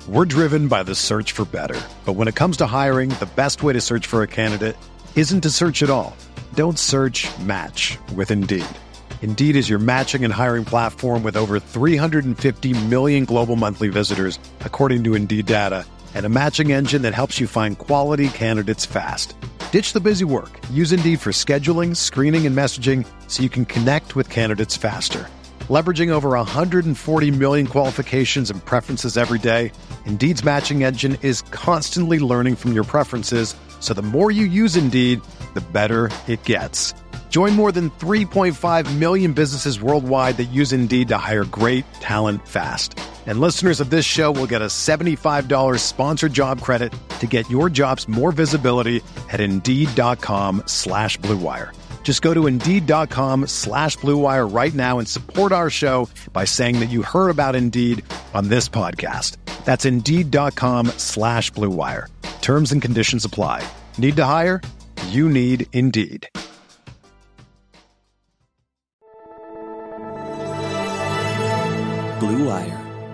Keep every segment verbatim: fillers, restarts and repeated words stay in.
We're driven by the search for better. But when it comes to hiring, the best way to search for a candidate isn't to search at all. Don't search, match with Indeed. Indeed is your matching and hiring platform with over three hundred fifty million global monthly visitors, according to Indeed data, and a matching engine that helps you find quality candidates fast. Ditch the busy work. Use Indeed for scheduling, screening, and messaging so you can connect with candidates faster. Leveraging over one hundred forty million qualifications and preferences every day, Indeed's matching engine is constantly learning from your preferences, so the more you use Indeed, the better it gets. Join more than three point five million businesses worldwide that use Indeed to hire great talent fast. And listeners of this show will get a seventy-five dollars sponsored job credit to get your jobs more visibility at Indeed.com slash Blue Wire. Just go to Indeed.com slash Blue Wire right now and support our show by saying that you heard about Indeed on this podcast. That's Indeed.com slash Blue Wire. Terms and conditions apply. Need to hire? You need Indeed. Blue Wire.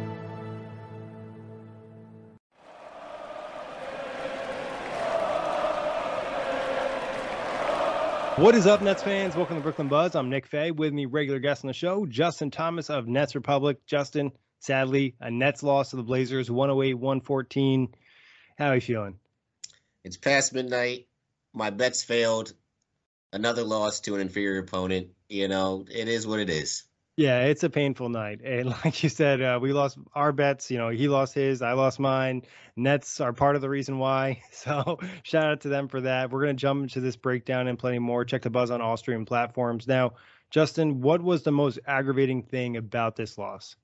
What is up, Nets fans? Welcome to Brooklyn Buzz. I'm Nick Fay. With me, regular guest on the show, Justin Thomas of Nets Republic. Justin, sadly, a Nets loss to the Blazers, one oh eight one fourteen. How are you feeling? It's past midnight. My bets failed. Another loss to an inferior opponent. You know, it is what it is. Yeah, it's a painful night. And like you said, uh, we lost our bets. You know, he lost his, I lost mine. Nets are part of the reason why. So shout out to them for that. We're going to jump into this breakdown and plenty more. Check the Buzz on all streaming platforms. Now, Justin, what was the most aggravating thing about this loss?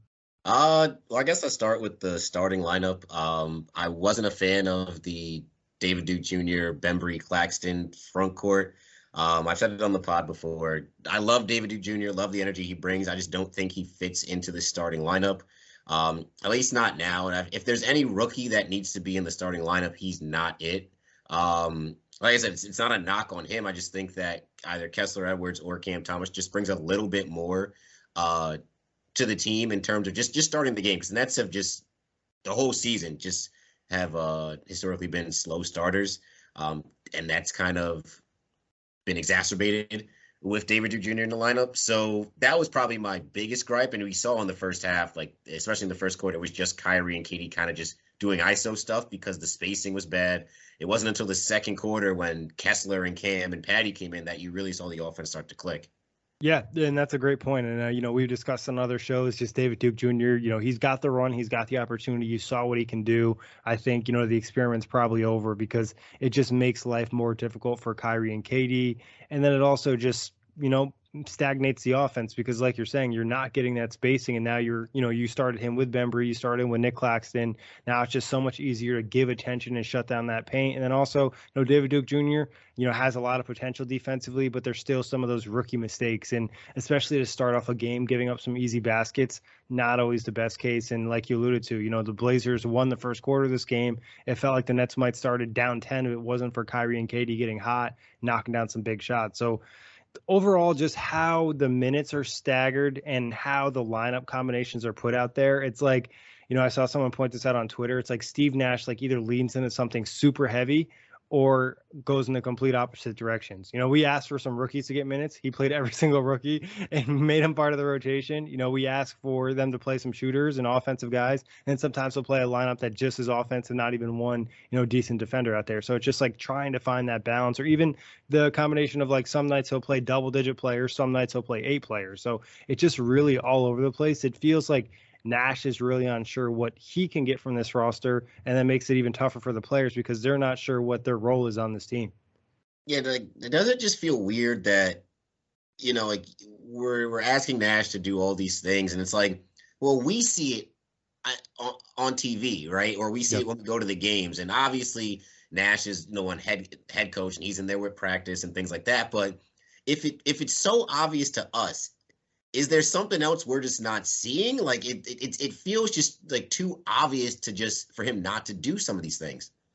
Uh, well, I guess I'll start with the starting lineup. Um, I wasn't a fan of the David Duke Junior, Bembry, Claxton front court. Um, I've said it on the pod before. I love David Duke Junior, love the energy he brings. I just don't think he fits into the starting lineup, um, at least not now. And if there's any rookie that needs to be in the starting lineup, he's not it. Um, like I said, it's, it's not a knock on him. I just think that either Kessler Edwards or Cam Thomas just brings a little bit more uh, to the team in terms of just, just starting the game. Because the Nets have just, the whole season, just have uh, historically been slow starters. Um, and that's kind of been exacerbated with David Duke Junior in the lineup. So that was probably my biggest gripe. And we saw in the first half, like, especially in the first quarter, it was just Kyrie and K D kind of just doing I S O stuff because the spacing was bad. It wasn't until the second quarter when Kessler and Cam and Patty came in that you really saw the offense start to click. Yeah, and that's a great point. And, uh, you know, we've discussed on other shows, just David Duke Junior, you know, he's got the run. He's got the opportunity. You saw what he can do. I think, you know, the experiment's probably over because it just makes life more difficult for Kyrie and K D. And then it also just, you know, stagnates the offense because, like you're saying, you're not getting that spacing. And now you're, you know, you started him with Bembry, you started him with Nick Claxton. Now it's just so much easier to give attention and shut down that paint. And then also, you know, David Duke Junior, you know, has a lot of potential defensively, but there's still some of those rookie mistakes. And especially to start off a game, giving up some easy baskets, not always the best case. And like you alluded to, you know, the Blazers won the first quarter of this game. It felt like the Nets might started down ten if it wasn't for Kyrie and K D getting hot, knocking down some big shots. So overall, just how the minutes are staggered and how the lineup combinations are put out there. It's like, you know, I saw someone point this out on Twitter. It's like Steve Nash, like either leans into something super heavy or goes in the complete opposite directions. You know, we asked for some rookies to get minutes. He played every single rookie and made him part of the rotation. You know, we asked for them to play some shooters and offensive guys, and sometimes they'll play a lineup that just is offensive, not even one, you know, decent defender out there. So it's just like trying to find that balance, or even the combination of like some nights he'll play double digit players, some nights he'll play eight players. So it's just really all over the place. It feels like Nash is really unsure what he can get from this roster, and that makes it even tougher for the players because they're not sure what their role is on this team. Yeah, like, does it just feel weird that, you know, like we're we're asking Nash to do all these things, and it's like, well, we see it on, on T V, right? Or we see yep. it when we go to the games, and obviously Nash is no one head head coach, and he's in there with practice and things like that. But if it if it's so obvious to us, is there something else we're just not seeing? Like it, it, it feels just like too obvious to just for him not to do some of these things.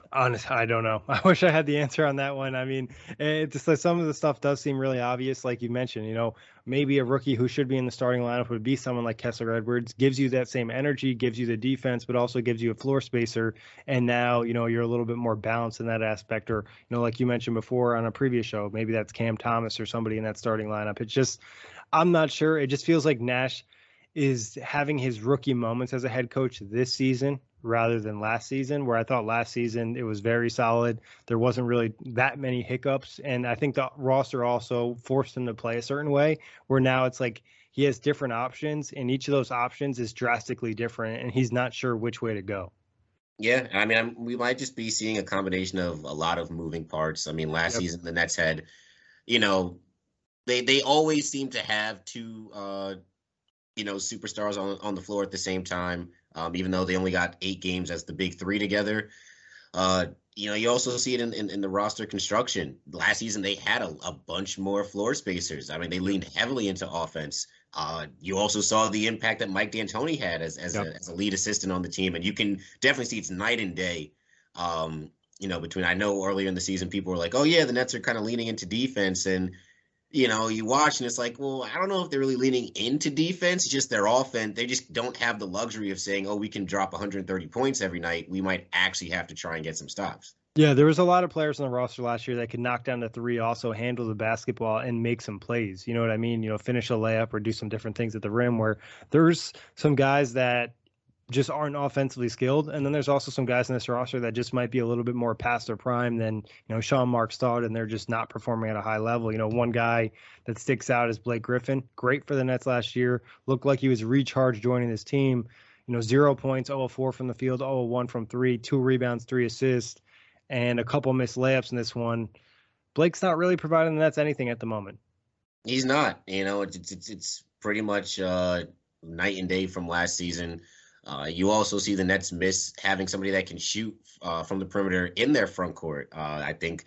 Honestly, I don't know. I wish I had the answer on that one. I mean, it's just like some of the stuff does seem really obvious, like you mentioned. You know, maybe a rookie who should be in the starting lineup would be someone like Kessler Edwards, gives you that same energy, gives you the defense, but also gives you a floor spacer. And now, you know, you're a little bit more balanced in that aspect. Or, you know, like you mentioned before on a previous show, maybe that's Cam Thomas or somebody in that starting lineup. It's just, I'm not sure. It just feels like Nash is having his rookie moments as a head coach this season rather than last season, where I thought last season it was very solid. There wasn't really that many hiccups. And I think the roster also forced him to play a certain way, where now it's like he has different options and each of those options is drastically different and he's not sure which way to go. Yeah, I mean, I'm, we might just be seeing a combination of a lot of moving parts. I mean, last yep. season the Nets had, you know, they they always seem to have two, uh, you know, superstars on on the floor at the same time. Um, even though they only got eight games as the big three together. Uh, you know, you also see it in, in, in the roster construction. Last season, they had a, a bunch more floor spacers. I mean, they leaned heavily into offense. Uh, you also saw the impact that Mike D'Antoni had as as, yep. a, as a lead assistant on the team. And you can definitely see it's night and day, um, you know, between, I know earlier in the season, people were like, oh, yeah, the Nets are kind of leaning into defense. And you know, you watch and it's like, well, I don't know if they're really leaning into defense, just their offense. They just don't have the luxury of saying, oh, we can drop one hundred thirty points every night. We might actually have to try and get some stops. Yeah, there was a lot of players on the roster last year that could knock down the three, also handle the basketball and make some plays. You know what I mean? You know, finish a layup or do some different things at the rim, where there's some guys that just aren't offensively skilled. And then there's also some guys in this roster that just might be a little bit more past their prime than, you know, Sean Marks thought, and they're just not performing at a high level. You know, one guy that sticks out is Blake Griffin. Great for the Nets last year. Looked like he was recharged joining this team. You know, zero points, zero of four from the field, zero of one from three, two rebounds, three assists, and a couple missed layups in this one. Blake's not really providing the Nets anything at the moment. He's not. You know, it's it's, it's pretty much uh, night and day from last season. Uh, you also see the Nets miss having somebody that can shoot uh, from the perimeter in their front court. Uh, I think,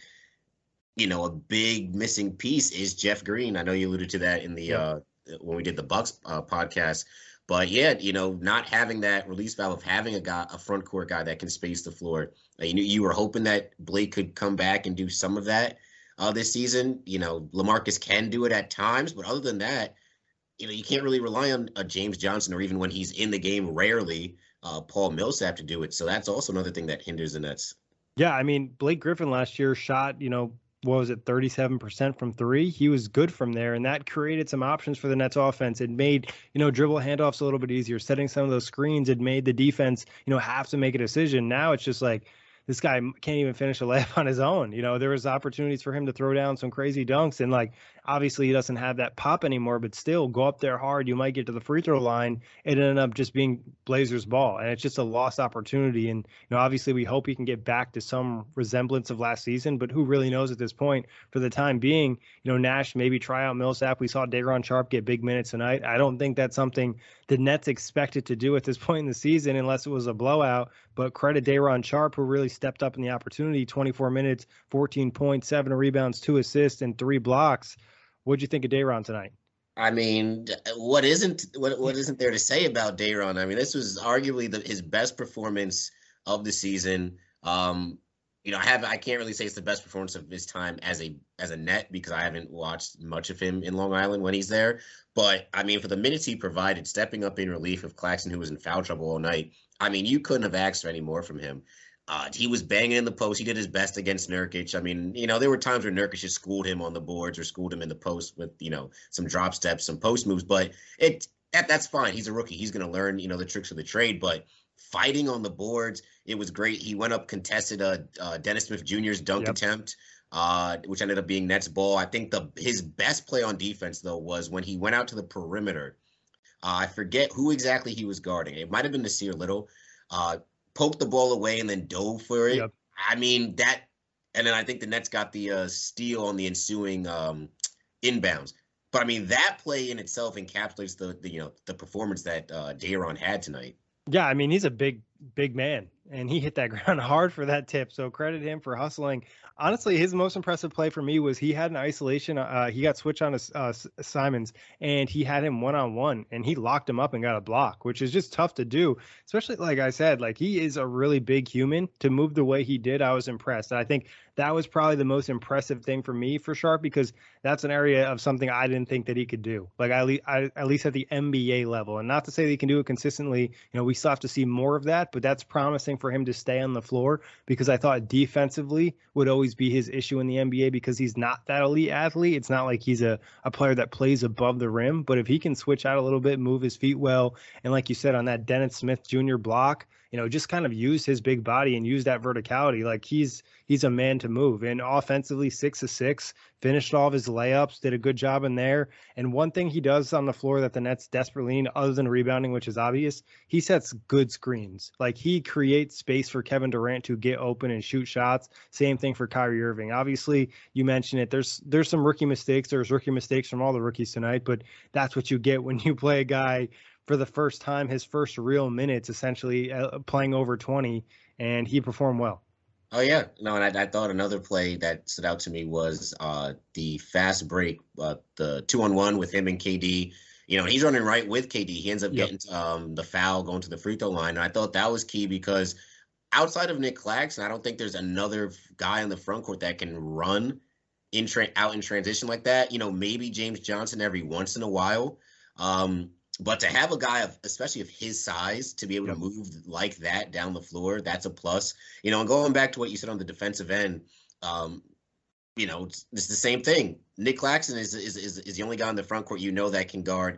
you know, a big missing piece is Jeff Green. I know you alluded to that in the yeah. uh, when we did the Bucks uh, podcast, but yeah, you know, not having that release valve, having a guy, a front court guy that can space the floor. Uh, you knew you were hoping that Blake could come back and do some of that uh, this season. You know, LaMarcus can do it at times, but other than that, you know, you can't really rely on a James Johnson, or even when he's in the game, rarely uh, Paul Millsap to do it. So that's also another thing that hinders the Nets. Yeah, I mean, Blake Griffin last year shot, you know, what was it, thirty-seven percent from three? He was good from there, and that created some options for the Nets offense. It made, you know, dribble handoffs a little bit easier, setting some of those screens. It made the defense, you know, have to make a decision. Now it's just like, this guy can't even finish a layup on his own. You know, there was opportunities for him to throw down some crazy dunks, and like, obviously he doesn't have that pop anymore, but still go up there hard. You might get to the free throw line. It ended up just being Blazers ball, and it's just a lost opportunity. And, you know, obviously we hope he can get back to some resemblance of last season, but who really knows at this point? For the time being, you know, Nash, maybe try out Millsap. We saw Day'Ron Sharpe get big minutes tonight. I don't think that's something the Nets expected to do at this point in the season unless it was a blowout, but credit Day'Ron Sharpe, who really stepped up in the opportunity. Twenty-four minutes, fourteen points, seven rebounds, two assists, and three blocks. What'd you think of Day'Ron tonight? I mean, what isn't what what isn't there to say about Day'Ron? I mean, this was arguably the, his best performance of the season. Um, you know, I have I can't really say it's the best performance of his time as a as a Net, because I haven't watched much of him in Long Island when he's there. But I mean, for the minutes he provided, stepping up in relief of Claxton, who was in foul trouble all night, I mean, you couldn't have asked for any more from him. Uh, he was banging in the post. He did his best against Nurkic. I mean, you know, there were times where Nurkic just schooled him on the boards or schooled him in the post with, you know, some drop steps, some post moves. But it that that's fine. He's a rookie. He's going to learn, you know, the tricks of the trade. But fighting on the boards, it was great. He went up, contested a uh, uh, Dennis Smith Junior's dunk yep. attempt, uh, which ended up being Nets ball. I think the his best play on defense, though, was when he went out to the perimeter. Uh, I forget who exactly he was guarding. It might have been Nasir Little. Uh, poked the ball away and then dove for it. Yep. I mean, that, and then I think the Nets got the uh, steal on the ensuing um, inbounds. But I mean, that play in itself encapsulates the, the you know, the performance that uh, Day'Ron had tonight. Yeah, I mean, he's a big, big man. and he hit that ground hard for that tip. So credit him for hustling. Honestly, his most impressive play for me was he had an isolation. Uh, he got switched on to uh, Simons, and he had him one-on-one, and he locked him up and got a block, which is just tough to do, especially like I said, like he is a really big human. To move the way he did, I was impressed. And I think that was probably the most impressive thing for me for Sharpe, because that's an area of something I didn't think that he could do. Like I, I, at least at the N B A level, and not to say that he can do it consistently. You know, we still have to see more of that, but that's promising for him to stay on the floor, because I thought defensively would always be his issue in the N B A, because he's not that elite athlete. It's not like he's a, a player that plays above the rim, but if he can switch out a little bit, move his feet well, and like you said on that Dennis Smith Junior block, you know, just kind of use his big body and use that verticality. Like he's he's a man to move. And offensively, six to six, finished all of his layups, did a good job in there. And one thing he does on the floor that the Nets desperately need, other than rebounding, which is obvious, he sets good screens. Like he creates space for Kevin Durant to get open and shoot shots. Same thing for Kyrie Irving. Obviously, you mentioned it. There's there's some rookie mistakes. There's rookie mistakes from all the rookies tonight, but that's what you get when you play a guy for the first time, his first real minutes, essentially uh, playing over twenty, and he performed well. Oh, yeah. No, and I, I thought another play that stood out to me was uh, the fast break, uh, the two-on-one with him and K D. You know, he's running right with K D. He ends up yep. getting um, the foul, going to the free throw line. And I thought that was key, because outside of Nick Claxton, I don't think there's another guy on the front court that can run in tra- out in transition like that. You know, maybe James Johnson every once in a while. Um, But to have a guy, of, especially of his size, to be able yep. to move like that down the floor, that's a plus. You know, and going back to what you said on the defensive end, um, you know, it's, it's the same thing. Nick Claxton is, is is is the only guy in the front court you know that can guard,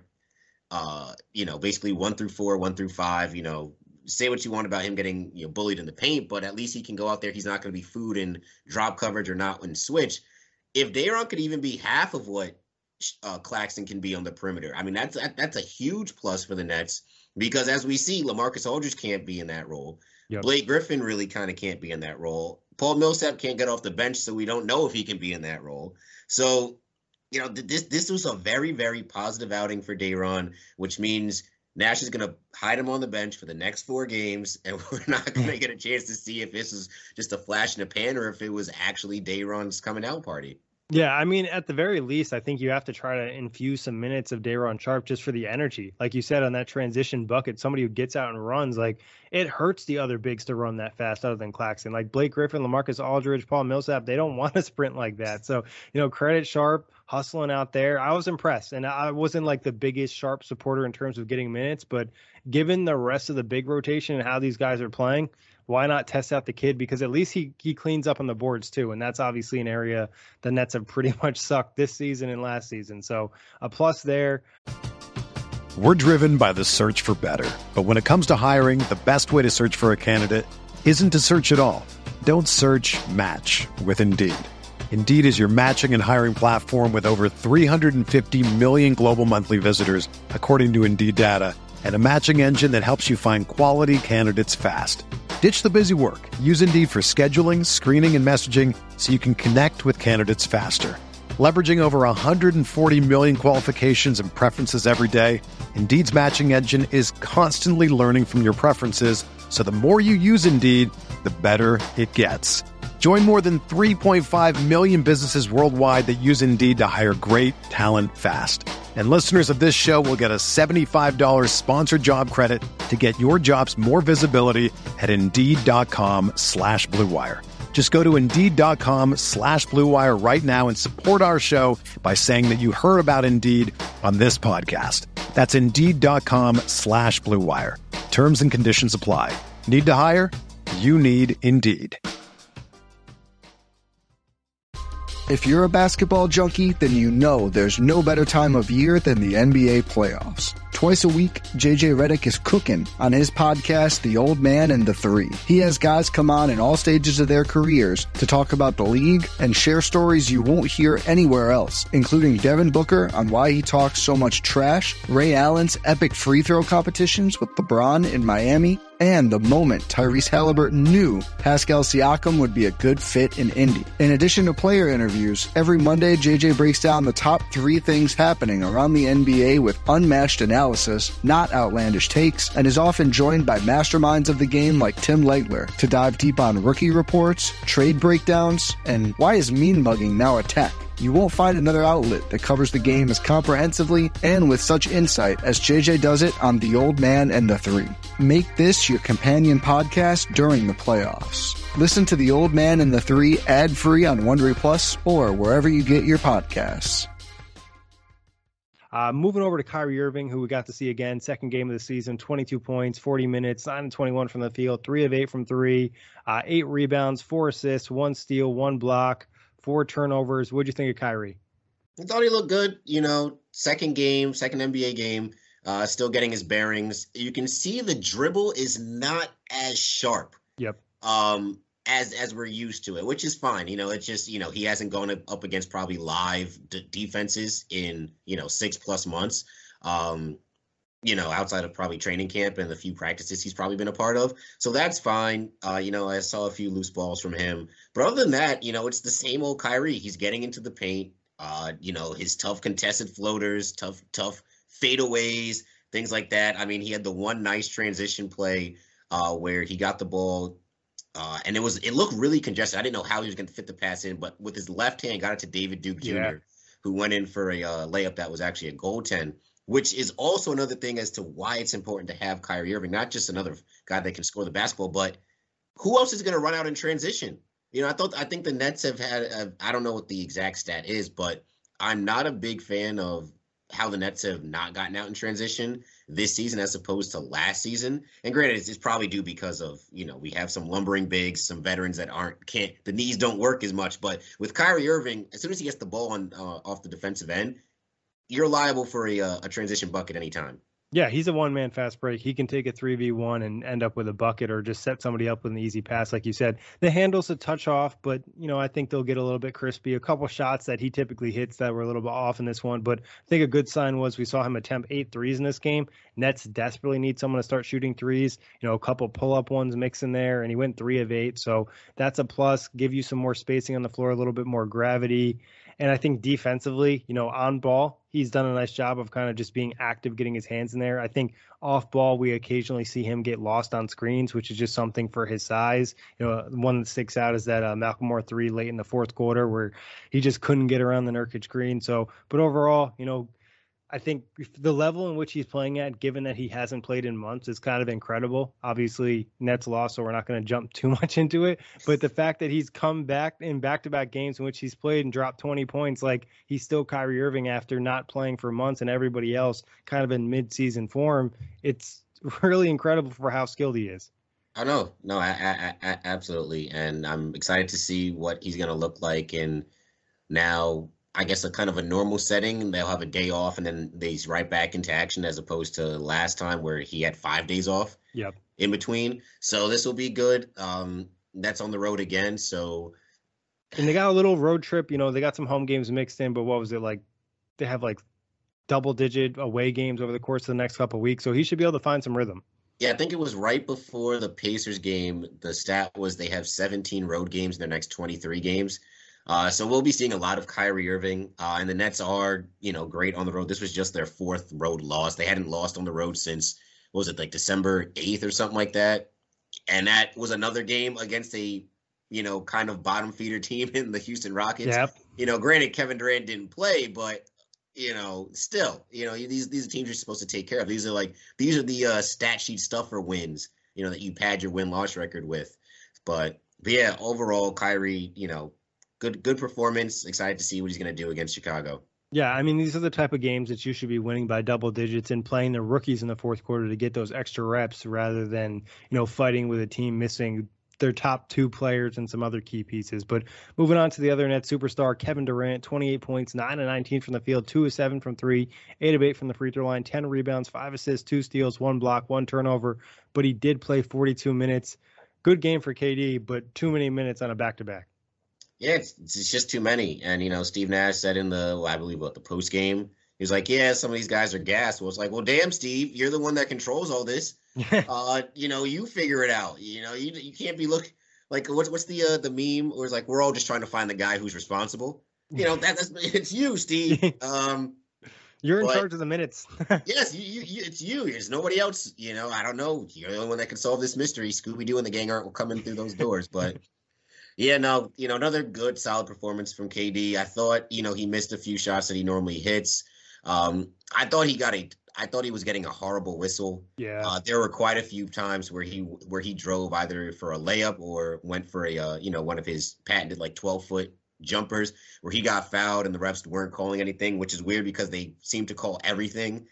uh, you know, basically one through four, one through five. You know, say what you want about him getting you know bullied in the paint, but at least he can go out there. He's not going to be food in drop coverage or not in switch. If Day'Ron could even be half of what Uh, Claxton can be on the perimeter, I mean, that's that, that's a huge plus for the Nets, because as we see, LaMarcus Aldridge can't be in that role. Yep. Blake Griffin really kind of can't be in that role. Paul Millsap can't get off the bench, so we don't know if he can be in that role. So, you know, th- this this was a very, very positive outing for Day'Ron, which means Nash is going to hide him on the bench for the next four games, and we're not going to get a chance to see if this is just a flash in the pan or if it was actually Day'Ron's coming out party. Yeah, I mean, at the very least, I think you have to try to infuse some minutes of Day'Ron Sharpe just for the energy. Like you said, on that transition bucket, somebody who gets out and runs, like it hurts the other bigs to run that fast other than Claxton. Like Blake Griffin, LaMarcus Aldridge, Paul Millsap, they don't want to sprint like that. So, you know, credit Sharpe hustling out there. I was impressed, and I wasn't like the biggest Sharpe supporter in terms of getting minutes, but given the rest of the big rotation and how these guys are playing, why not test out the kid? Because at least he he cleans up on the boards too. And that's obviously an area the Nets have pretty much sucked this season and last season. So a plus there. We're driven by the search for better. But when it comes to hiring, the best way to search for a candidate isn't to search at all. Don't search, match with Indeed. Indeed is your matching and hiring platform with over three hundred fifty million global monthly visitors, according to Indeed data, and a matching engine that helps you find quality candidates fast. Ditch the busy work. Use Indeed for scheduling, screening, and messaging so you can connect with candidates faster. Leveraging over one hundred forty million qualifications and preferences every day, Indeed's matching engine is constantly learning from your preferences, so the more you use Indeed, the better it gets. Join more than three point five million businesses worldwide that use Indeed to hire great talent fast. And listeners of this show will get a seventy-five dollars sponsored job credit to get your jobs more visibility at Indeed.com slash Blue Wire. Just go to Indeed.com slash Blue Wire right now and support our show by saying that you heard about Indeed on this podcast. That's Indeed.com slash Blue Wire. Terms and conditions apply. Need to hire? You need Indeed. If you're a basketball junkie, then you know there's no better time of year than the N B A playoffs. Twice a week, J J Redick is cooking on his podcast, The Old Man and the Three. He has guys come on in all stages of their careers to talk about the league and share stories you won't hear anywhere else, including Devin Booker on why he talks so much trash, Ray Allen's epic free throw competitions with LeBron in Miami, and the moment Tyrese Halliburton knew Pascal Siakam would be a good fit in Indy. In addition to player interviews, every Monday J J breaks down the top three things happening around the N B A with unmatched analysis, not outlandish takes, and is often joined by masterminds of the game like Tim Legler to dive deep on rookie reports, trade breakdowns, and why is mean mugging now a tech? You won't find another outlet that covers the game as comprehensively and with such insight as J J does it on The Old Man and the Three. Make this your companion podcast during the playoffs. Listen to The Old Man and the Three ad-free on Wondery Plus or wherever you get your podcasts. Uh, moving over to Kyrie Irving, who we got to see again, second game of the season, twenty-two points, forty minutes, nine and twenty-one from the field, three of eight from three, uh, eight rebounds, four assists, one steal, one block, four turnovers. What'd you think of Kyrie? I thought he looked good. You know, second game, second N B A game, uh, still getting his bearings. You can see the dribble is not as sharp. Yep. Um, as as we're used to it, which is fine. You know, it's just, you know, he hasn't gone up against probably live d- defenses in, you know, six plus months. Um, you know, outside of probably training camp and the few practices he's probably been a part of. So that's fine. Uh, you know, I saw a few loose balls from him. But other than that, you know, it's the same old Kyrie. He's getting into the paint. Uh, you know, his tough contested floaters, tough, tough fadeaways, things like that. I mean, he had the one nice transition play uh, where he got the ball. Uh, and it was it looked really congested. I didn't know how he was going to fit the pass in, but with his left hand, got it to David Duke Junior, yeah. who went in for a uh, layup that was actually a goaltend, which is also another thing as to why it's important to have Kyrie Irving, not just another guy that can score the basketball, but who else is going to run out in transition? You know, I thought I think the Nets have had a, I don't know what the exact stat is, but I'm not a big fan of how the Nets have not gotten out in transition this season as opposed to last season. And granted, it's, it's probably due because of, you know, we have some lumbering bigs, some veterans that aren't, can't, the knees don't work as much. But with Kyrie Irving, as soon as he gets the ball on uh, off the defensive end, you're liable for a, a transition bucket anytime. Yeah, he's a one-man fast break. He can take a three v one and end up with a bucket or just set somebody up with an easy pass, like you said. The handle's a touch off, but, you know, I think they'll get a little bit crispy. A couple shots that he typically hits that were a little bit off in this one, but I think a good sign was we saw him attempt eight threes in this game. Nets desperately need someone to start shooting threes. You know, a couple pull-up ones mixed in there, and he went three of eight. So that's a plus. Give you some more spacing on the floor, a little bit more gravity. And I think defensively, you know, on ball, he's done a nice job of kind of just being active, getting his hands in there. I think off ball, we occasionally see him get lost on screens, which is just something for his size. You know, one that sticks out is that uh, Malcolm Moore three late in the fourth quarter where he just couldn't get around the Nurkic screen. So, but overall, you know, I think the level in which he's playing at, given that he hasn't played in months, is kind of incredible. Obviously, Nets lost, so we're not going to jump too much into it. But the fact that he's come back in back-to-back games in which he's played and dropped twenty points, like he's still Kyrie Irving after not playing for months and everybody else kind of in mid-season form, it's really incredible for how skilled he is. I know. No, I, I, I, absolutely. And I'm excited to see what he's going to look like in now – I guess a kind of a normal setting. They'll have a day off and then he's right back into action as opposed to last time where he had five days off yep. in between. So this will be good. Um, that's on the road again. So, and they got a little road trip, you know, they got some home games mixed in, but what was it like? They have like double digit away games over the course of the next couple of weeks. So he should be able to find some rhythm. Yeah, I think it was right before the Pacers game. The stat was they have seventeen road games in their next twenty-three games. Uh, so we'll be seeing a lot of Kyrie Irving, uh, and the Nets are, you know, great on the road. This was just their fourth road loss. They hadn't lost on the road since, what was it, like December eighth or something like that. And that was another game against a, you know, kind of bottom feeder team in the Houston Rockets. Yep. You know, granted, Kevin Durant didn't play, but, you know, still, you know, these these teams you're supposed to take care of. These are like, these are the uh, stat sheet stuff for wins, you know, that you pad your win-loss record with. But, but yeah, overall, Kyrie, you know, Good good performance. Excited to see what he's going to do against Chicago. Yeah, I mean, these are the type of games that you should be winning by double digits and playing the rookies in the fourth quarter to get those extra reps rather than, you know, fighting with a team missing their top two players and some other key pieces. But moving on to the other net superstar, Kevin Durant, twenty-eight points, nine of nineteen from the field, two of seven from three, eight of eight from the free throw line, ten rebounds, five assists, two steals, one block, one turnover. But he did play forty-two minutes. Good game for K D, but too many minutes on a back-to-back. Yeah, it's, it's just too many. And, you know, Steve Nash said in the, well, I believe, what, the post game, He's like, yeah, some of these guys are gassed. Well, it's like, well, damn, Steve, you're the one that controls all this. uh, you know, you figure it out. You know, you you can't be look like what's what's the uh, the meme where it's like we're all just trying to find the guy who's responsible. You know, that, that's it's you, Steve. Um, You're in but, charge of the minutes. yes, you, you, you, it's you. There's nobody else. You know, I don't know. You're the only one that can solve this mystery. Scooby Doo and the gang aren't coming through those doors. But yeah, no, you know, another good, solid performance from K D. I thought, you know, he missed a few shots that he normally hits. Um, I thought he got a. I thought he was getting a horrible whistle. Yeah. Uh, there were quite a few times where he where he drove either for a layup or went for a uh, you know one of his patented like twelve foot jumpers where he got fouled and the refs weren't calling anything, which is weird because they seem to call everything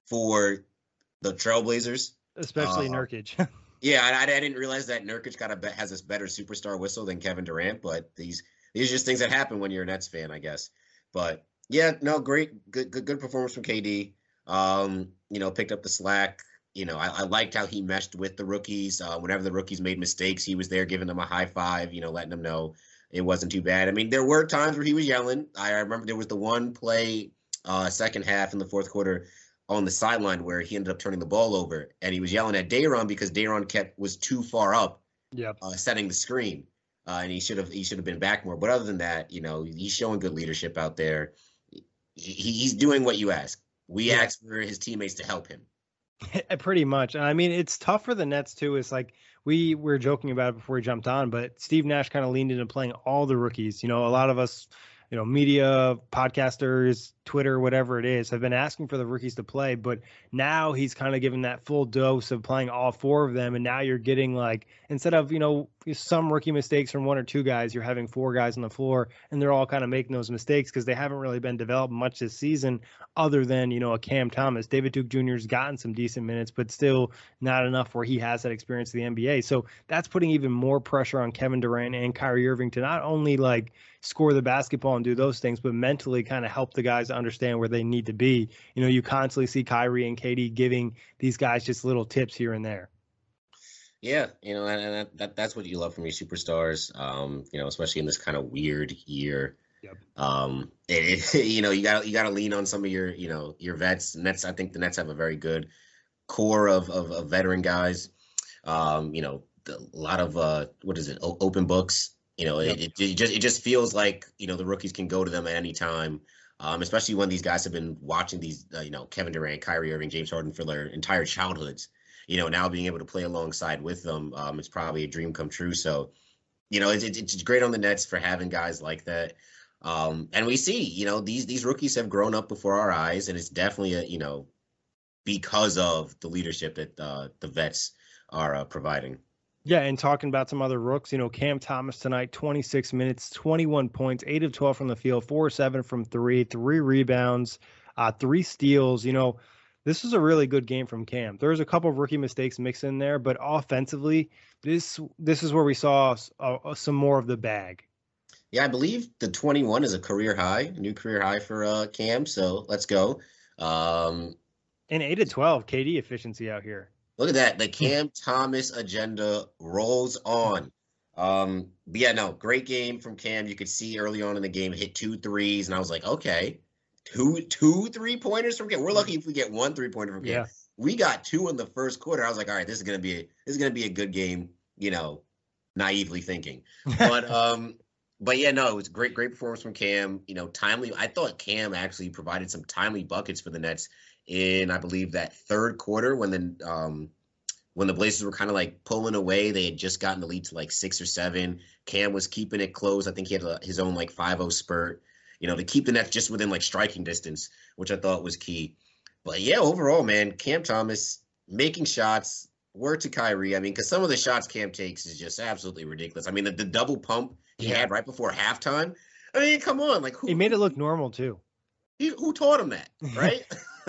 for the Trailblazers, especially uh, Nurkic. yeah, I, I didn't realize that Nurkic got a has a better superstar whistle than Kevin Durant, but these these are just things that happen when you're a Nets fan, I guess. But yeah, no, great, good, good, good performance from K D. Um, you know, picked up the slack. You know, I, I liked how he meshed with the rookies. Uh, whenever the rookies made mistakes, he was there giving them a high five. You know, letting them know it wasn't too bad. I mean, there were times where he was yelling. I remember there was the one play, uh, second half in the fourth quarter on the sideline where he ended up turning the ball over, and he was yelling at Day'Ron because Day'Ron kept was too far up, yep. uh, setting the screen, uh, and he should have he should have been back more. But other than that, you know, he's showing good leadership out there. He, he's doing what you ask. We yeah. asked for his teammates to help him. Pretty much. I mean, it's tough for the Nets too. It's like we were joking about it before we jumped on, but Steve Nash kind of leaned into playing all the rookies. You know, a lot of us, you know, media, podcasters, Twitter, whatever it is, have been asking for the rookies to play, but now he's kind of given that full dose of playing all four of them. And now you're getting like, instead of, you know, some rookie mistakes from one or two guys, you're having four guys on the floor and they're all kind of making those mistakes because they haven't really been developed much this season other than, you know, a Cam Thomas. David Duke Junior's gotten some decent minutes, but still not enough where he has that experience in the N B A. So that's putting even more pressure on Kevin Durant and Kyrie Irving to not only like score the basketball and do those things, but mentally kind of help the guys understand where they need to be. You know, you constantly see Kyrie and K D giving these guys just little tips here and there. Yeah, you know, and, and that, that that's what you love from your superstars. Um, you know, especially in this kind of weird year. Yep. Um, it, it, you know, you got you got to lean on some of your, you know, your vets. Nets, I think the Nets have a very good core of of, of veteran guys. Um, you know, the, a lot of uh, what is it? O- open books. You know, yep. it, it, it just it just feels like, you know, the rookies can go to them at any time. Um, especially when these guys have been watching these, uh, you know, Kevin Durant, Kyrie Irving, James Harden for their entire childhoods. You know, now being able to play alongside with them, um, it's probably a dream come true. So, you know, it's it's great on the Nets for having guys like that. Um, and we see, you know, these these rookies have grown up before our eyes, and it's definitely a, you know, because of the leadership that uh, the vets are uh, providing. Yeah, and talking about some other rooks, you know, Cam Thomas tonight, twenty-six minutes, twenty-one points, eight of twelve from the field, four of seven from three, three rebounds, uh, three steals. You know, this was a really good game from Cam. There was a couple of rookie mistakes mixed in there, but offensively, this this is where we saw uh, some more of the bag. Yeah, I believe the twenty-one is a career high, a new career high for uh, Cam. So let's go. Um, and eight of twelve, K D efficiency out here. Look at that. The Cam Thomas agenda rolls on. Um, but yeah, no, great game from Cam. You could see early on in the game, hit two threes, and I was like, okay, two two three pointers from Cam. We're lucky if we get one three pointer from Cam. Yeah. We got two in the first quarter. I was like, all right, this is gonna be a, this is gonna be a good game. You know, naively thinking, but um, but yeah, no, it was great, great performance from Cam. You know, timely. I thought Cam actually provided some timely buckets for the Nets in, I believe, that third quarter when the um when the Blazers were kind of like pulling away. They had just gotten the lead to like six or seven. Cam was keeping it close. I think he had a, his own like five oh spurt, you know, to keep the Nets just within like striking distance, which I thought was key. But yeah, overall, man, Cam Thomas making shots. Word to Kyrie. I mean, because some of the shots Cam takes is just absolutely ridiculous. I mean, the, the double pump he yeah. had right before halftime. I mean, come on, like who? He made it look normal too. He, who taught him that, right?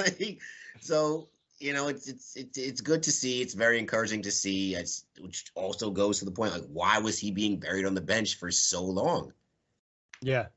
So, you know, it's it's it's it's good to see. It's very encouraging to see. It's, which also goes to the point, like, why was he being buried on the bench for so long? Yeah,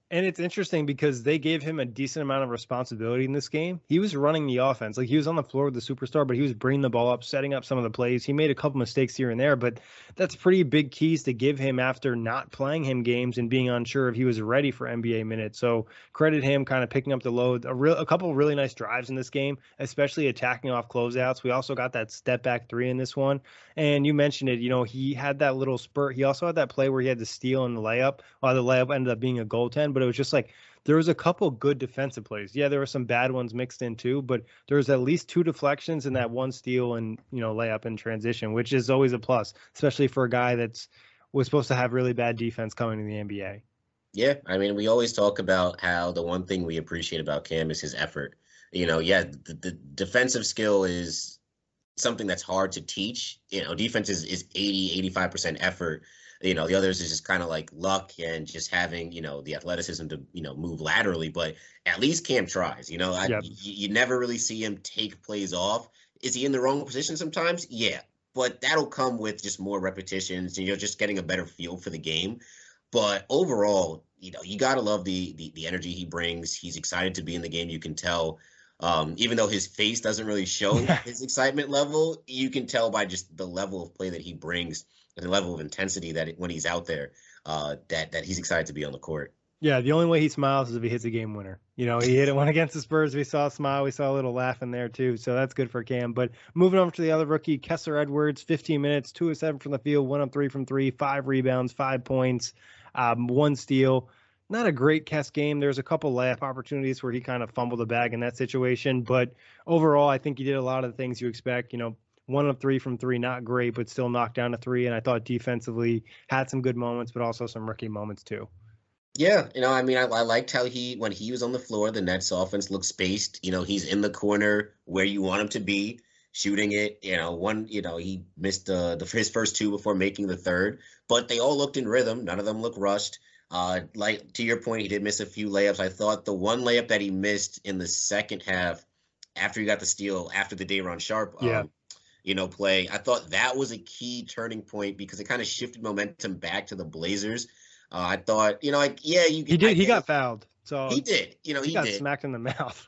And it's interesting because they gave him a decent amount of responsibility in this game. He was running the offense. Like, he was on the floor with the superstar, but he was bringing the ball up, setting up some of the plays. He made a couple mistakes here and there, but that's pretty big keys to give him after not playing him games and being unsure if he was ready for N B A minutes. So credit him kind of picking up the load. A real, a couple of really nice drives in this game, especially attacking off closeouts. We also got that step back three in this one. And you mentioned it, you know, he had that little spurt. He also had that play where he had to steal in the layup. While the layup ended up being a goaltend, but it was just like there was a couple good defensive plays. Yeah, there were some bad ones mixed in too, but there was at least two deflections and that one steal and, you know, layup in transition, which is always a plus, especially for a guy that's was supposed to have really bad defense coming to the N B A. Yeah, I mean, we always talk about how the one thing we appreciate about Cam is his effort. You know, yeah, the, the defensive skill is something that's hard to teach. You know, defense is, is eighty, eighty-five percent effort. You know, the others is just kind of like luck and just having, you know, the athleticism to, you know, move laterally. But at least Cam tries, you know, I, yep. you, you never really see him take plays off. Is he in the wrong position sometimes? Yeah, but that'll come with just more repetitions and you're just getting a better feel for the game. But overall, you know, you got to love the, the the energy he brings. He's excited to be in the game. You can tell, um, even though his face doesn't really show his excitement level, you can tell by just the level of play that he brings. And the level of intensity that it, when he's out there, uh, that that he's excited to be on the court. Yeah, the only way he smiles is if he hits a game winner. You know, he hit it one against the Spurs. We saw a smile. We saw a little laugh in there too. So that's good for Cam. But moving over to the other rookie, Kessler Edwards, fifteen minutes, two of seven from the field, one of three from three, five rebounds, five points, um, one steal. Not a great Kess game. There's a couple layup opportunities where he kind of fumbled the bag in that situation. But overall, I think he did a lot of the things you expect. You know, one of three from three, not great, but still knocked down a three. And I thought defensively had some good moments, but also some rookie moments too. Yeah, you know, I mean, I, I liked how he, when he was on the floor, the Nets offense looked spaced. You know, he's in the corner where you want him to be, shooting it. You know, one, you know, he missed uh, the his first two before making the third, but they all looked in rhythm. None of them looked rushed. Uh, like to your point, he did miss a few layups. I thought the one layup that he missed in the second half, after he got the steal, after the Day'Ron Sharpe, yeah. Um, you know, play. I thought that was a key turning point because it kind of shifted momentum back to the Blazers. Uh, I thought, you know, like, yeah, you. He did. I, he got fouled. So he did. You know, he, he got did. smacked in the mouth.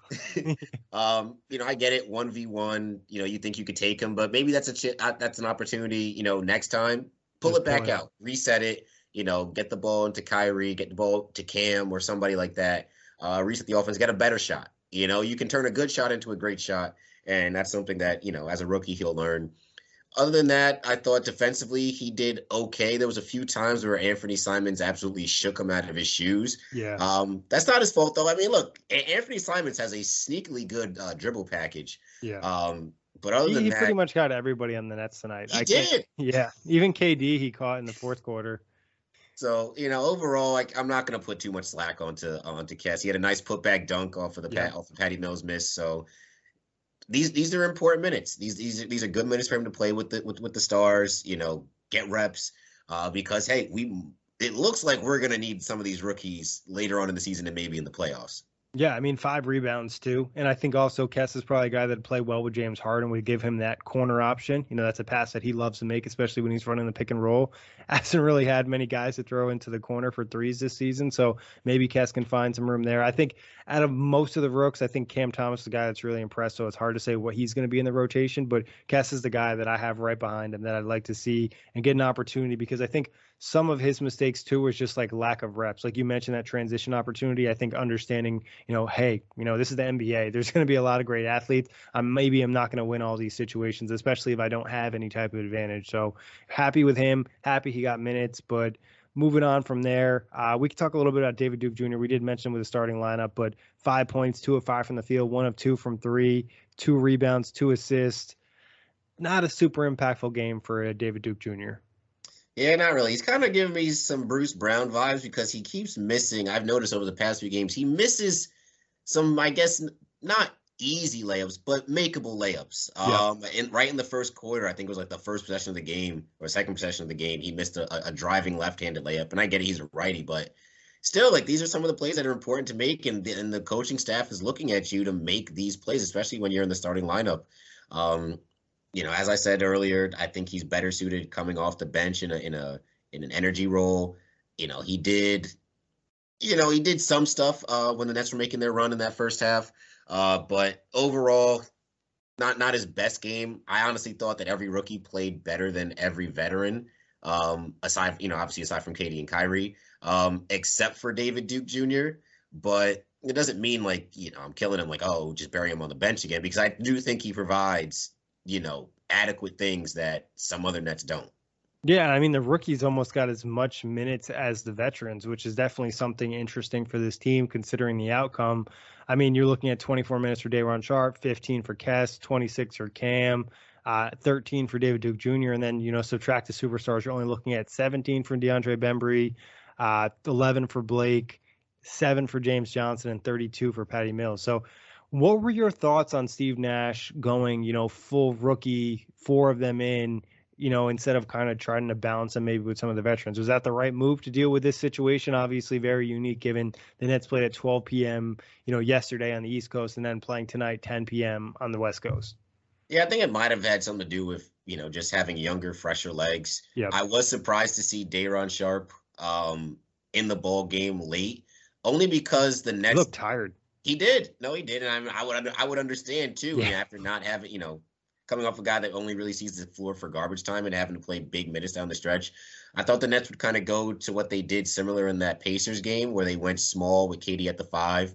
um, you know, I get it. One v one. You know, you think you could take him, but maybe that's a ch- that's an opportunity. You know, next time, pull Just it back out, reset it. You know, get the ball into Kyrie, get the ball to Cam or somebody like that. Uh, reset the offense, get a better shot. You know, you can turn a good shot into a great shot. And that's something that, you know, as a rookie, he'll learn. Other than that, I thought defensively he did okay. There was a few times where Anthony Simons absolutely shook him out of his shoes. Yeah. Um, that's not his fault, though. I mean, look, Anthony Simons has a sneakily good uh, dribble package. Yeah. Um, but other he, than he that, pretty much got everybody on the Nets tonight. He I did. Yeah. Even K D he caught in the fourth quarter. So, you know, overall, like, I'm not going to put too much slack onto onto Kess. He had a nice putback dunk off of the yeah. pat, off of Patty Mills miss. So. These these are important minutes. These these these are good minutes for him to play with the with, with the stars. You know, get reps. Uh, because hey, we it looks like we're gonna need some of these rookies later on in the season and maybe in the playoffs. Yeah, I mean, five rebounds too. And I think also Kess is probably a guy that played well with James Harden, would give him that corner option. You know, that's a pass that he loves to make, especially when he's running the pick and roll. Hasn't really had many guys to throw into the corner for threes this season. So maybe Kess can find some room there. I think out of most of the rooks, I think Cam Thomas is the guy that's really impressed. So it's hard to say what he's going to be in the rotation, but Kess is the guy that I have right behind him that I'd like to see and get an opportunity, because I think some of his mistakes too was just like lack of reps. Like you mentioned, that transition opportunity, I think understanding, you know, hey, you know, this is the N B A. There's going to be a lot of great athletes. Um, maybe I'm not going to win all these situations, especially if I don't have any type of advantage. So happy with him. Happy he got minutes, but moving on from there, uh, we could talk a little bit about David Duke Junior We did mention with the starting lineup, but five points, two of five from the field, one of two from three, two rebounds, two assists. Not a super impactful game for uh, David Duke Junior Yeah, not really. He's kind of giving me some Bruce Brown vibes because he keeps missing. I've noticed over the past few games, he misses some, I guess, not easy layups, but makeable layups. Yeah. Um, in, right in the first quarter, I think it was like the first possession of the game or second possession of the game, he missed a, a driving left-handed layup. And I get it, he's a righty, but still, like, these are some of the plays that are important to make, and the, and the coaching staff is looking at you to make these plays, especially when you're in the starting lineup. Um, you know, as I said earlier, I think he's better suited coming off the bench in a in a in an energy role. You know, he did you know, he did some stuff uh, when the Nets were making their run in that first half. Uh, but overall, not not his best game. I honestly thought that every rookie played better than every veteran. Um, aside, you know, obviously aside from Katie and Kyrie, um, except for David Duke Junior But it doesn't mean like, you know, I'm killing him like, oh, just bury him on the bench again, because I do think he provides, you know, adequate things that some other Nets don't. Yeah, I mean, the rookies almost got as much minutes as the veterans, which is definitely something interesting for this team considering the outcome. I mean, you're looking at twenty-four minutes for Day'Ron Sharpe, fifteen for Kess, twenty-six for Cam, uh, thirteen for David Duke Junior And then, you know, subtract the superstars, you're only looking at seventeen for DeAndre Bembry, uh, eleven for Blake, seven for James Johnson, and thirty-two for Patty Mills. So what were your thoughts on Steve Nash going, you know, full rookie, four of them in, you know, instead of kind of trying to balance them maybe with some of the veterans? Was that the right move to deal with this situation? Obviously very unique given the Nets played at twelve p.m., you know, yesterday on the East Coast and then playing tonight ten p.m. on the West Coast. Yeah, I think it might have had something to do with, you know, just having younger, fresher legs. Yep. I was surprised to see Day'Ron Sharpe um, in the ball game late, only because the Nets He looked tired. He did. No, he did. And I, I would I would understand, too, Yeah. I mean, after not having, you know, coming off a guy that only really sees the floor for garbage time and having to play big minutes down the stretch. I thought the Nets would kind of go to what they did similar in that Pacers game where they went small with Katie at the five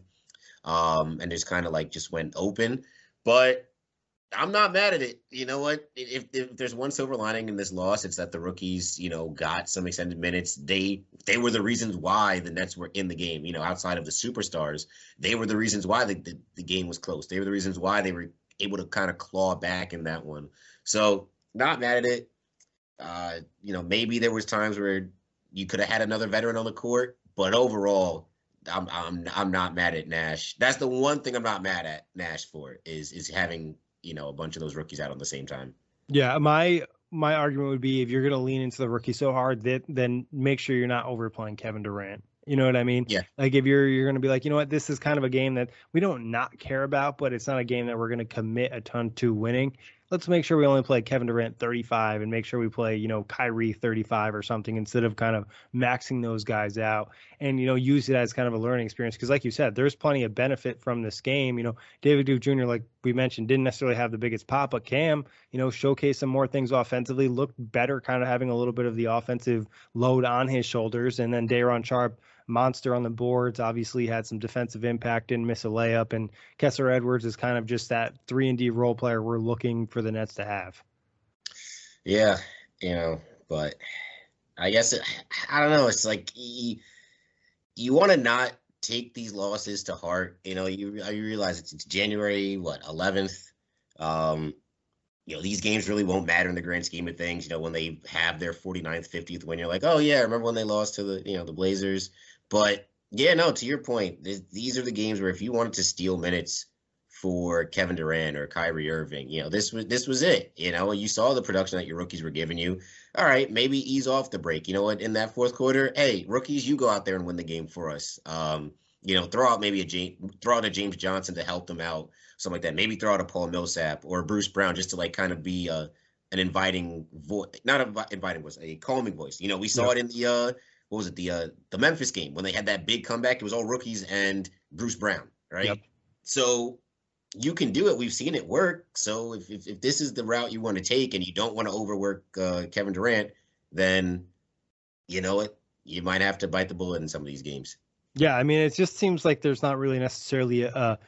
um, and just kind of like just went open. But I'm not mad at it. You know what? If, if there's one silver lining in this loss, it's that the rookies, you know, got some extended minutes. They they were the reasons why the Nets were in the game. You know, outside of the superstars, they were the reasons why the, the, the game was close. They were the reasons why they were able to kind of claw back in that one. So not mad at it. Uh, you know, maybe there was times where you could have had another veteran on the court, but overall, I'm I'm I'm not mad at Nash. That's the one thing I'm not mad at Nash for is is having, you know, a bunch of those rookies out on the same time. Yeah, my my argument would be if you're going to lean into the rookie so hard, that then make sure you're not overplaying Kevin Durant. You know what I mean? Yeah. Like if you're you're going to be like, you know what, this is kind of a game that we don't not care about, but it's not a game that we're going to commit a ton to winning. Let's make sure we only play Kevin Durant thirty-five and make sure we play, you know, Kyrie thirty-five or something instead of kind of maxing those guys out and, you know, use it as kind of a learning experience. Because like you said, there's plenty of benefit from this game. You know, David Duke Junior, like we mentioned, didn't necessarily have the biggest pop, but Cam, you know, showcased some more things offensively, looked better, kind of having a little bit of the offensive load on his shoulders. And then Day'Ron Sharpe, monster on the boards, obviously had some defensive impact, didn't miss a layup, and Kessler Edwards is kind of just that three and D role player we're looking for the Nets to have. Yeah, you know, but I guess it, I don't know. It's like you, you want to not take these losses to heart. You know, you you realize it's, it's January what eleventh. Um, you know, these games really won't matter in the grand scheme of things. You know, when they have their forty-ninth, fiftieth win, you're like, oh yeah, remember when they lost to the you know the Blazers? But yeah, no, to your point, this, these are the games where if you wanted to steal minutes for Kevin Durant or Kyrie Irving, you know, this was this was it. You know, you saw the production that your rookies were giving you. All right, maybe ease off the break. You know what? In that fourth quarter, hey, rookies, you go out there and win the game for us. Um, you know, throw out maybe a James, throw out a James Johnson to help them out, something like that. Maybe throw out a Paul Millsap or Bruce Brown just to like kind of be a, an inviting voice, not an inviting voice, a calming voice. You know, we saw yeah. it in the uh, what was it the uh, the Memphis game when they had that big comeback. It was all rookies and Bruce Brown, right? Yep. So you can do it. We've seen it work. So if, if if this is the route you want to take and you don't want to overwork uh, Kevin Durant, then you know what, you might have to bite the bullet in some of these games. Yeah, I mean, it just seems like there's not really necessarily a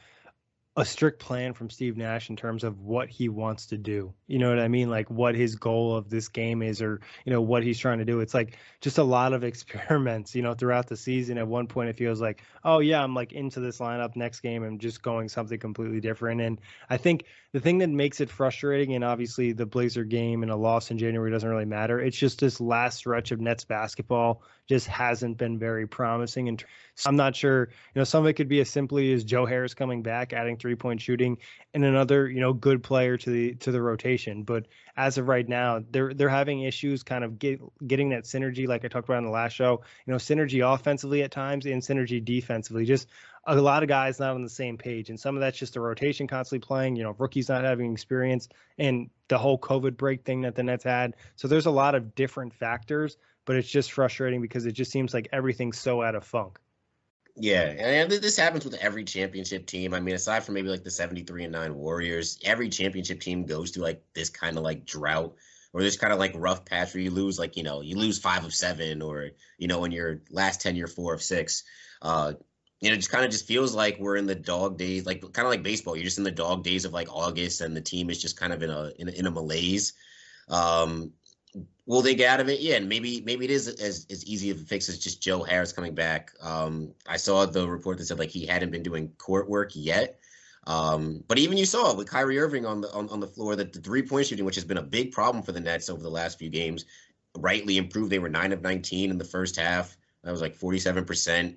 a strict plan from Steve Nash in terms of what he wants to do. You know what I mean? Like what his goal of this game is, or, you know, what he's trying to do. It's like just a lot of experiments, you know, throughout the season. At one point, it feels like, oh yeah, I'm like into this lineup. Next game, I'm just going something completely different. And I think the thing that makes it frustrating, and obviously the Blazer game and a loss in January doesn't really matter. It's just this last stretch of Nets basketball just hasn't been very promising. And I'm not sure, you know, some of it could be as simply as Joe Harris coming back, adding three point shooting, and another, you know, good player to the to the rotation. But as of right now, they're they're having issues kind of get, getting that synergy, like I talked about in the last show, you know, synergy offensively at times and synergy defensively. Just a lot of guys not on the same page. And some of that's just the rotation constantly playing, you know, rookies not having experience and the whole COVID break thing that the Nets had. So there's a lot of different factors, but it's just frustrating because it just seems like everything's so out of funk. Yeah, and this happens with every championship team. I mean, aside from maybe like the seventy-three and nine Warriors, every championship team goes through like this kind of like drought or this kind of like rough patch where you lose like, you know, you lose five of seven or, you know, in your last ten, you're four of six. Uh, you know, it just kind of just feels like we're in the dog days, like kind of like baseball. You're just in the dog days of like August and the team is just kind of in a in a, in a malaise. Um, Will they get out of it? Yeah, and maybe maybe it is as, as easy of a fix as just Joe Harris coming back. Um, I saw the report that said like he hadn't been doing court work yet. Um, but even you saw with Kyrie Irving on the on, on the floor that the three-point shooting, which has been a big problem for the Nets over the last few games, rightly improved. They were nine of nineteen in the first half. That was like forty-seven percent.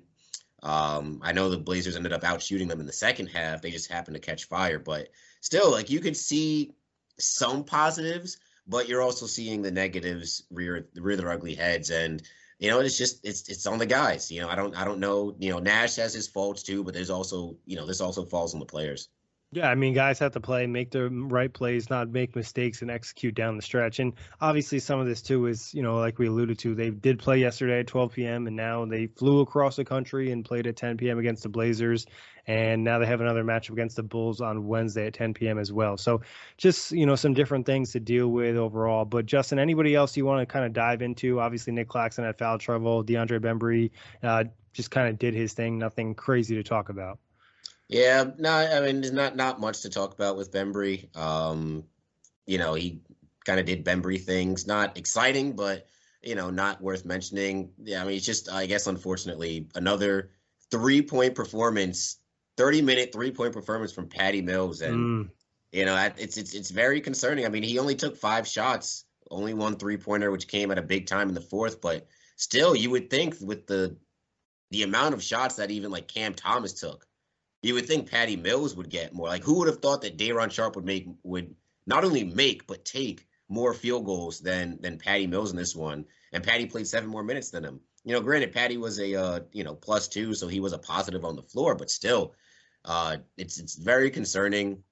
Um, I know the Blazers ended up out shooting them in the second half. They just happened to catch fire. But still, like you could see some positives, but you're also seeing the negatives rear rear their ugly heads, and you know it's just it's it's on the guys. You know, I don't I don't know. You know, Nash has his faults too, but there's also you know this also falls on the players. Yeah, I mean, guys have to play, make the right plays, not make mistakes, and execute down the stretch. And obviously, some of this too is, you know, like we alluded to, they did play yesterday at twelve p.m. and now they flew across the country and played at ten p.m. against the Blazers. And now they have another matchup against the Bulls on Wednesday at ten p.m. as well. So just, you know, some different things to deal with overall. But Justin, anybody else you want to kind of dive into? Obviously, Nick Claxton had foul trouble. DeAndre Bembry uh, just kind of did his thing. Nothing crazy to talk about. Yeah, no, I mean, there's not not much to talk about with Bembry. Um, you know, he kind of did Bembry things, not exciting, but you know, not worth mentioning. Yeah, I mean, it's just, I guess, unfortunately, another three-point performance, thirty-minute three-point performance from Patty Mills, and mm. you know, it's it's it's very concerning. I mean, he only took five shots, only one three-pointer, which came at a big time in the fourth, but still, you would think with the the amount of shots that even like Cam Thomas took, you would think Patty Mills would get more. Like, who would have thought that Day'Ron Sharpe would make would not only make but take more field goals than than Patty Mills in this one? And Patty played seven more minutes than him. You know, granted, Patty was a uh, you know plus two, so he was a positive on the floor, but still, uh, it's it's very concerning.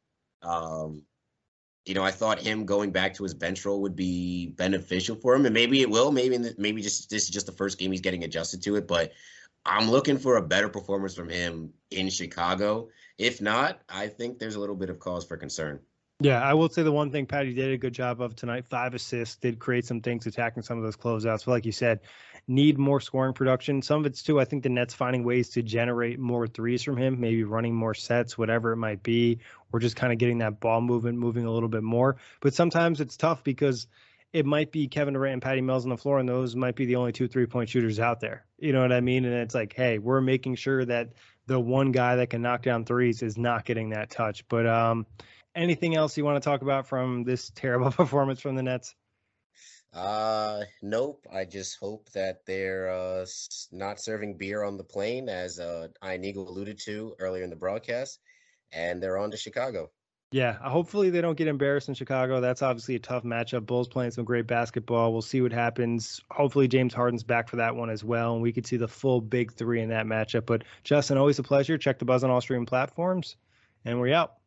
Um, you know, I thought him going back to his bench role would be beneficial for him, and maybe it will. Maybe in the, maybe just this is just the first game he's getting adjusted to it, but I'm looking for a better performance from him in Chicago. If not, I think there's a little bit of cause for concern. Yeah, I will say the one thing Patty did a good job of tonight, five assists, did create some things, attacking some of those closeouts. But like you said, need more scoring production. Some of it's too, I think the Nets finding ways to generate more threes from him, maybe running more sets, whatever it might be, or just kind of getting that ball movement moving a little bit more. But sometimes it's tough because it might be Kevin Durant and Patty Mills on the floor, and those might be the only two three-point shooters out there. You know what I mean? And it's like, hey, we're making sure that the one guy that can knock down threes is not getting that touch. But um, anything else you want to talk about from this terrible performance from the Nets? Uh, nope. I just hope that they're uh, not serving beer on the plane, as uh, Ian Eagle alluded to earlier in the broadcast, and they're on to Chicago. Yeah, hopefully they don't get embarrassed in Chicago. That's obviously a tough matchup. Bulls playing some great basketball. We'll see what happens. Hopefully James Harden's back for that one as well, and we could see the full big three in that matchup. But Justin, always a pleasure. Check the Buzz on all streaming platforms, and we're out.